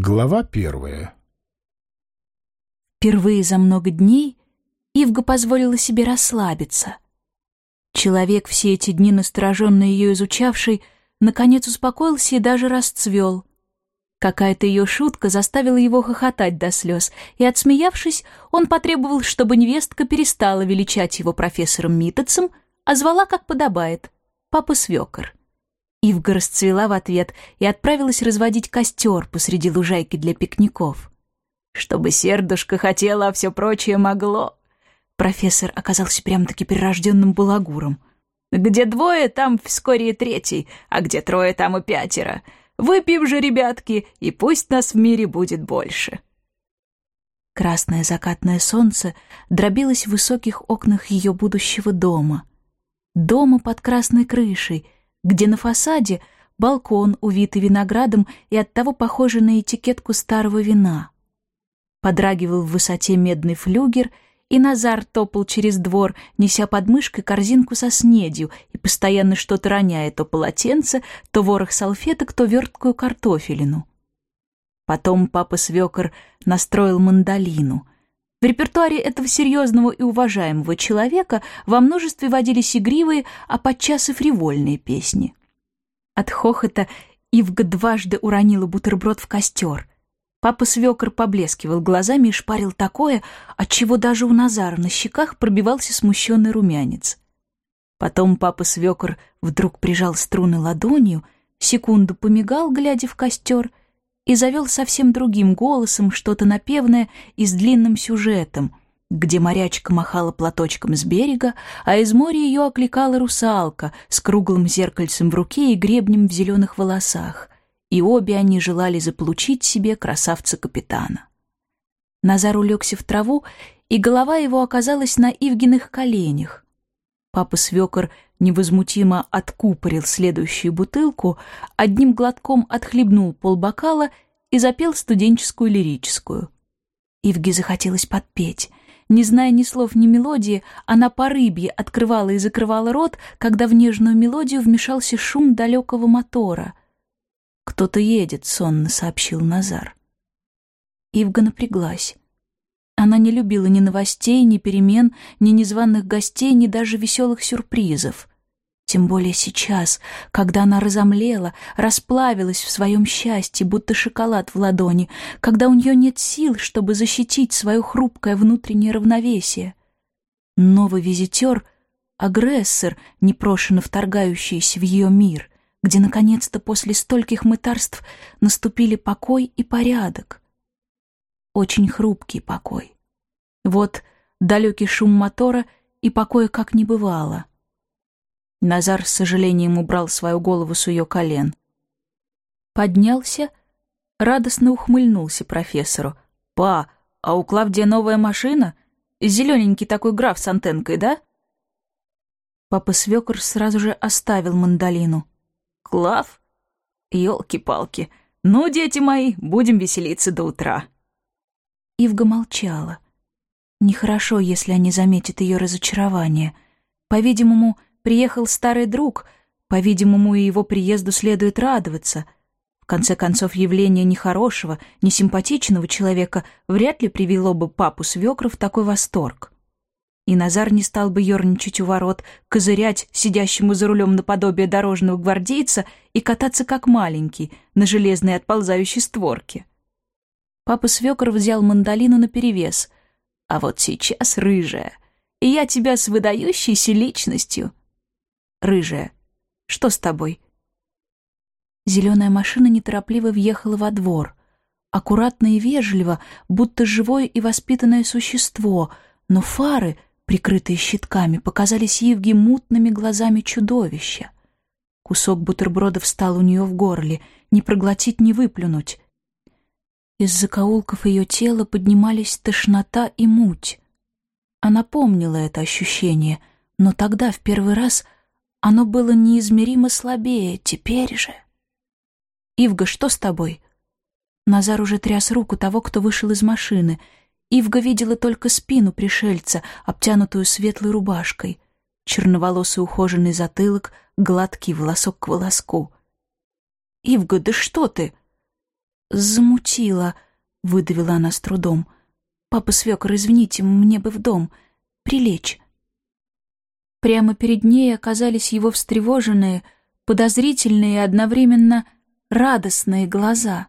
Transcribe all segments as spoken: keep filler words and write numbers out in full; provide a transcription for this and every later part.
Глава первая. Впервые за много дней Ивга позволила себе расслабиться. Человек, все эти дни настороженно ее изучавший, наконец успокоился и даже расцвел. Какая-то ее шутка заставила его хохотать до слез, и, отсмеявшись, он потребовал, чтобы невестка перестала величать его профессором Митецем, а звала, как подобает, папа-свекор. Ивга расцвела в ответ и отправилась разводить костер посреди лужайки для пикников. Чтобы сердушко хотело, а все прочее могло. Профессор оказался прям-таки прирожденным балагуром. Где двое, там вскоре и третий, а где трое, там и пятеро. Выпьем же, ребятки, и пусть нас в мире будет больше. Красное закатное солнце дробилось в высоких окнах ее будущего дома. Дома под красной крышей, где на фасаде балкон, увитый виноградом и оттого похожий на этикетку старого вина. Подрагивал в высоте медный флюгер, и Назар топал через двор, неся под мышкой корзинку со снедью и постоянно что-то роняя, то полотенце, то ворох салфеток, то верткую картофелину. Потом папа-свекор настроил мандолину. В репертуаре этого серьезного и уважаемого человека во множестве водились игривые, а подчас и фривольные песни. От хохота Ивга дважды уронила бутерброд в костер. Папа-свекор поблескивал глазами и шпарил такое, отчего даже у Назара на щеках пробивался смущенный румянец. Потом папа-свекор вдруг прижал струны ладонью, секунду помигал, глядя в костер, и завел совсем другим голосом что-то напевное и с длинным сюжетом, где морячка махала платочком с берега, а из моря ее окликала русалка с круглым зеркальцем в руке и гребнем в зеленых волосах, и обе они желали заполучить себе красавца-капитана. Назар улегся в траву, и голова его оказалась на Ивгиных коленях. Папа-свекор невозмутимо откупорил следующую бутылку, одним глотком отхлебнул полбокала и запел студенческую лирическую. Ивге захотелось подпеть. Не зная ни слов, ни мелодии, она по рыбье открывала и закрывала рот, когда в нежную мелодию вмешался шум далекого мотора. «Кто-то едет», — сонно сообщил Назар. Ивга напряглась. Она не любила ни новостей, ни перемен, ни незваных гостей, ни даже веселых сюрпризов. Тем более сейчас, когда она разомлела, расплавилась в своем счастье, будто шоколад в ладони, когда у нее нет сил, чтобы защитить свое хрупкое внутреннее равновесие. Новый визитер — агрессор, непрошено вторгающийся в ее мир, где, наконец-то, после стольких мытарств наступили покой и порядок. Очень хрупкий покой. Вот далекий шум мотора, и покоя как не бывало. Назар с сожалением убрал свою голову с ее колен. Поднялся, радостно ухмыльнулся профессору. «Па, а у Клавдия новая машина? Зелененький такой граф с антенкой, да?» Папа-свекор сразу же оставил мандолину. «Клав? Ёлки-палки! Ну, дети мои, будем веселиться до утра!» Ивга молчала. Нехорошо, если они заметят ее разочарование. По-видимому, приехал старый друг, по-видимому, и его приезду следует радоваться. В конце концов, явление нехорошего, несимпатичного человека вряд ли привело бы папу-свекра в такой восторг. И Назар не стал бы ерничать у ворот, козырять сидящему за рулем наподобие дорожного гвардейца и кататься как маленький на железной отползающей створке. Папа-свекор взял мандолину наперевес. «А вот сейчас, рыжая, и я тебя с выдающейся личностью». «Рыжая, что с тобой?» Зеленая машина неторопливо въехала во двор. Аккуратно и вежливо, будто живое и воспитанное существо, но фары, прикрытые щитками, показались Ивге мутными глазами чудовища. Кусок бутерброда встал у нее в горле, не проглотить, не выплюнуть. Из закоулков ее тела поднимались тошнота и муть. Она помнила это ощущение, но тогда, в первый раз, оно было неизмеримо слабее, теперь же... «Ивга, что с тобой?» Назар уже тряс руку того, кто вышел из машины. Ивга видела только спину пришельца, обтянутую светлой рубашкой, черноволосый ухоженный затылок, гладкий волосок к волоску. «Ивга, да что ты?» «Замутила», — выдавила она с трудом. «Папа свекор, извините, мне бы в дом. Прилечь». Прямо перед ней оказались его встревоженные, подозрительные и одновременно радостные глаза.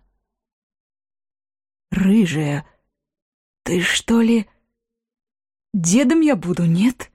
«Рыжая, ты что ли... Дедом я буду, нет?»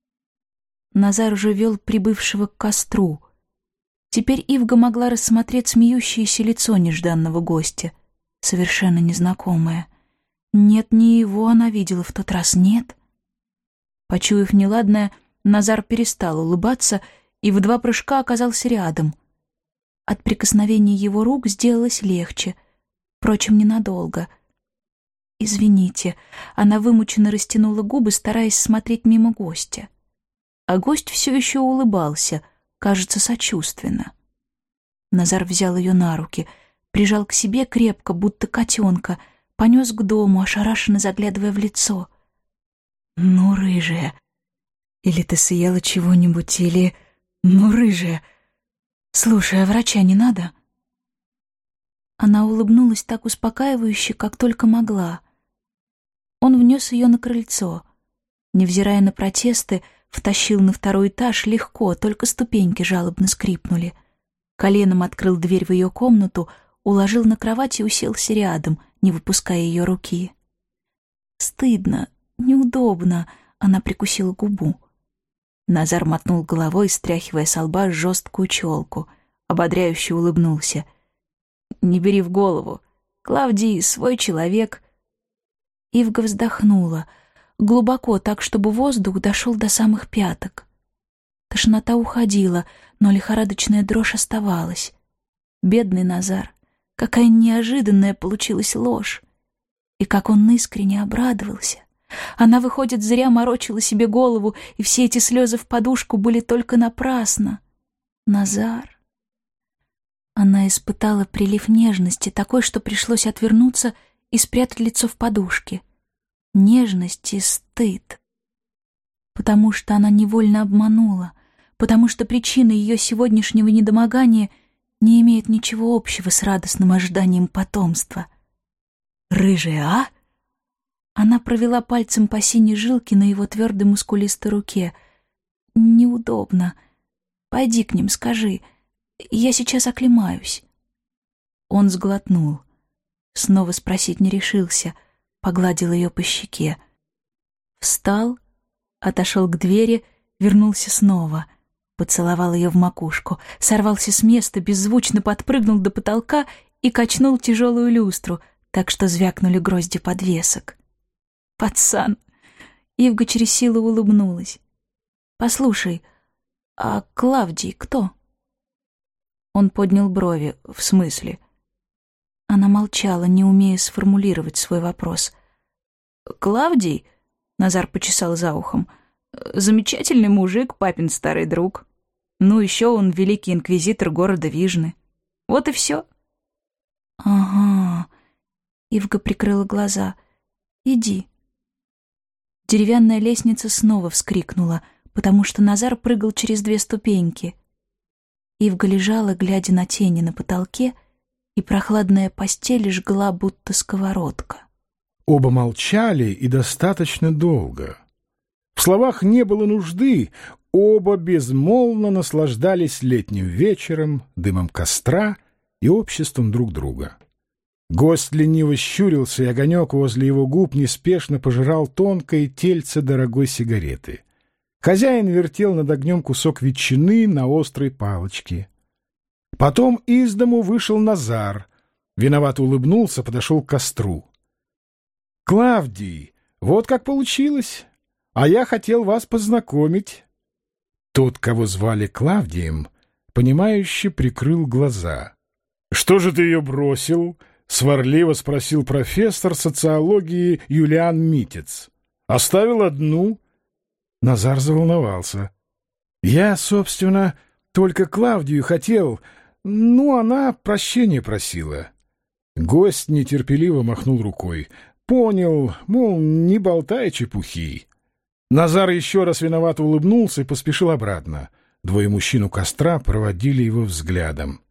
Назар уже вел прибывшего к костру. Теперь Ивга могла рассмотреть смеющееся лицо нежданного гостя, совершенно незнакомое. Нет, не его она видела в тот раз, нет. Почуяв неладное, Назар перестал улыбаться и в два прыжка оказался рядом. От прикосновения его рук сделалось легче, впрочем, ненадолго. «Извините», — она вымученно растянула губы, стараясь смотреть мимо гостя. А гость все еще улыбался, кажется, сочувственно. Назар взял ее на руки, прижал к себе крепко, будто котенка, понес к дому, ошарашенно заглядывая в лицо. «Ну, рыжая, или ты съела чего-нибудь, или... Ну, рыжая, слушай, а врача не надо?» Она улыбнулась так успокаивающе, как только могла. Он внес ее на крыльцо. Невзирая на протесты, втащил на второй этаж легко, только ступеньки жалобно скрипнули. Коленом открыл дверь в ее комнату, уложил на кровать и уселся рядом, не выпуская ее руки. «Стыдно, неудобно», — она прикусила губу. Назар мотнул головой, стряхивая со лба жесткую челку, ободряюще улыбнулся. «Не бери в голову. Клавдий свой человек». Ивга вздохнула, глубоко, так, чтобы воздух дошел до самых пяток. Тошнота уходила, но лихорадочная дрожь оставалась. Бедный Назар, какая неожиданная получилась ложь. И как он искренне обрадовался. Она, выходит, зря морочила себе голову, и все эти слезы в подушку были только напрасно. Назар... Она испытала прилив нежности, такой, что пришлось отвернуться и спрятать лицо в подушке. Нежность и стыд. Потому что она невольно обманула, потому что причина ее сегодняшнего недомогания не имеет ничего общего с радостным ожиданием потомства. «Рыжая, а?» Она провела пальцем по синей жилке на его твердой мускулистой руке. «Неудобно. Пойди к ним, скажи. Я сейчас оклемаюсь». Он сглотнул. Снова спросить не решился. Погладил ее по щеке. Встал, отошел к двери, вернулся снова. Поцеловал ее в макушку, сорвался с места, беззвучно подпрыгнул до потолка и качнул тяжелую люстру, так что звякнули грозди подвесок. «Пацан!» Ивга через силу улыбнулась. «Послушай, а Клавдий кто?» Он поднял брови. «В смысле?» Она молчала, не умея сформулировать свой вопрос. «Клавдий?» — Назар почесал за ухом. «Замечательный мужик, папин старый друг. Ну, еще он великий инквизитор города Вижны. Вот и все». «Ага». Ивга прикрыла глаза. «Иди». Деревянная лестница снова вскрикнула, потому что Назар прыгал через две ступеньки. Ивга лежала, глядя на тени на потолке, и прохладная постель жгла, будто сковородка. Оба молчали и достаточно долго. В словах не было нужды, оба безмолвно наслаждались летним вечером, дымом костра и обществом друг друга. Гость лениво щурился, и огонек возле его губ неспешно пожирал тонкое тельце дорогой сигареты. Хозяин вертел над огнем кусок ветчины на острой палочке. Потом из дому вышел Назар. Виновато улыбнулся, подошел к костру. «Клавдий, вот как получилось. А я хотел вас познакомить». Тот, кого звали Клавдием, понимающе прикрыл глаза. «Что же ты ее бросил?» — сварливо спросил профессор социологии Юлиан Митец. «Оставил одну?» Назар заволновался. «Я, собственно, только Клавдию хотел, ну, она прощения просила». Гость нетерпеливо махнул рукой. Понял, мол, не болтай чепухи. Назар еще раз виновато улыбнулся и поспешил обратно. Двое мужчин у костра проводили его взглядом.